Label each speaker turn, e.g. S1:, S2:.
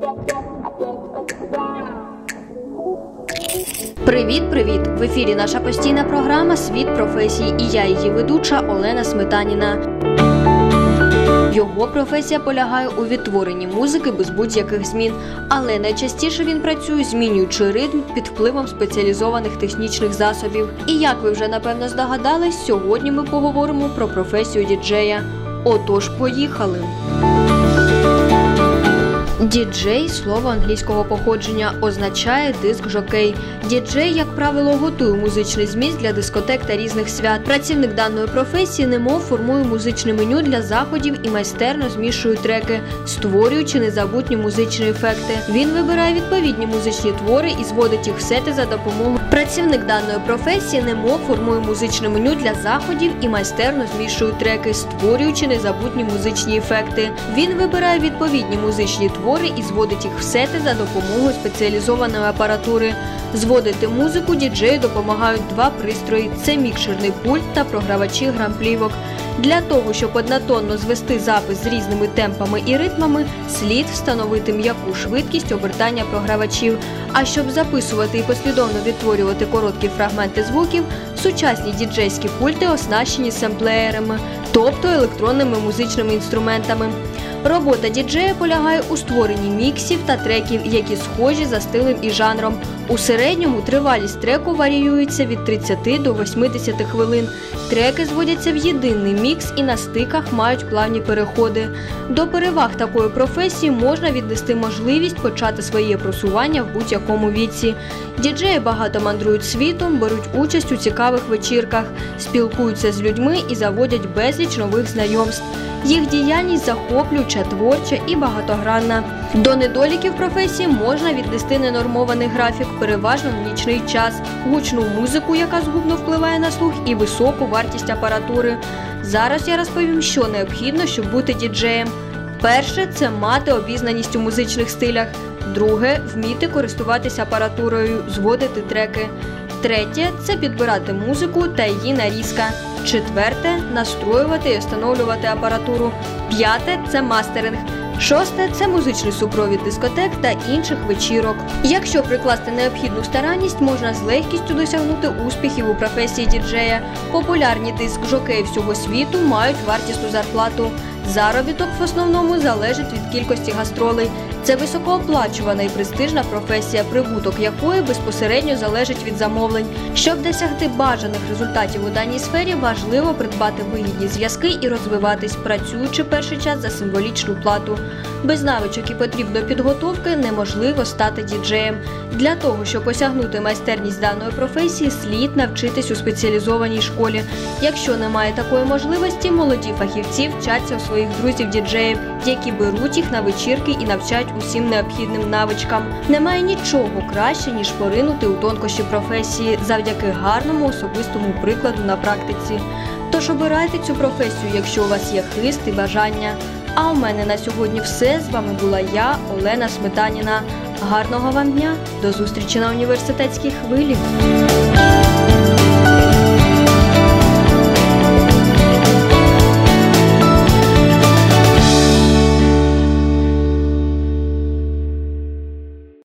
S1: Привіт! В ефірі наша постійна програма «Світ професій» і я, її ведуча Олена Сметаніна. Його професія полягає у відтворенні музики без будь-яких змін, але найчастіше він працює, змінюючи ритм під впливом спеціалізованих технічних засобів. І як ви вже напевно здогадались, сьогодні ми поговоримо про професію діджея. Отож, поїхали! Діджей – слово англійського походження, означає диск-жокей. Діджей, як правило, готує музичний зміст для дискотек та різних свят. Працівник даної професії немов формує музичне меню для заходів і майстерно змішує треки, створюючи незабутні музичні ефекти. Він вибирає відповідні музичні твори і зводить їх в сети за допомогою. Працівник даної професії немов формує музичне меню для заходів і майстерно змішує треки, створюючи незабутні музичні ефекти. Він вибирає відповідні музичні твори і зводить їх в сети за допомогою спеціалізованої апаратури. Зводити музику діджею допомагають два пристрої – це мікшерний пульт та програвачі грамплівок. Для того, щоб однотонно звести запис з різними темпами і ритмами, слід встановити м'яку швидкість обертання програвачів. А щоб записувати і послідовно відтворювати короткі фрагменти звуків, сучасні діджейські пульти оснащені семплеєрами, тобто електронними музичними інструментами. Робота діджея полягає у створенні міксів та треків, які схожі за стилем і жанром. У середньому тривалість треку варіюється від 30 до 80 хвилин. Треки зводяться в єдиний мікс і на стиках мають плавні переходи. До переваг такої професії можна віднести можливість почати своє просування в будь-якому віці. Діджеї багато мандрують світом, беруть участь у цікавих вечірках, спілкуються з людьми і заводять безліч нових знайомств. Їх діяльність захоплююча, творча і багатогранна. До недоліків професії можна віднести ненормований графік, переважно в нічний час, гучну музику, яка згубно впливає на слух, і високу вартість апаратури. Зараз я розповім, що необхідно, щоб бути діджеєм. Перше – це мати обізнаність у музичних стилях. Друге – вміти користуватися апаратурою, зводити треки. Третє – це підбирати музику та її нарізка. Четверте – настроювати і встановлювати апаратуру. П'яте – це мастеринг. Шосте – це музичний супровід дискотек та інших вечірок. Якщо прикласти необхідну старанність, можна з легкістю досягнути успіхів у професії діджея. Популярні диск-жокеї всього світу мають вартісну зарплату. Заробіток в основному залежить від кількості гастролей. Це високооплачувана і престижна професія, прибуток якої безпосередньо залежить від замовлень. Щоб досягти бажаних результатів у даній сфері, важливо придбати вигідні зв'язки і розвиватись, працюючи перший час за символічну плату. Без навичок і потрібної підготовки неможливо стати діджеєм. Для того, щоб осягнути майстерність даної професії, слід навчитись у спеціалізованій школі. Якщо немає такої можливості, молоді фахівці вчаться у своїх друзів-діджеїв, які беруть їх на вечірки і навчають усім необхідним навичкам. Немає нічого краще, ніж поринути у тонкощі професії завдяки гарному особистому прикладу на практиці. Тож обирайте цю професію, якщо у вас є хист і бажання. А у мене на сьогодні все. З вами була я, Олена Сметаніна. Гарного вам дня! До зустрічі на університетській хвилі!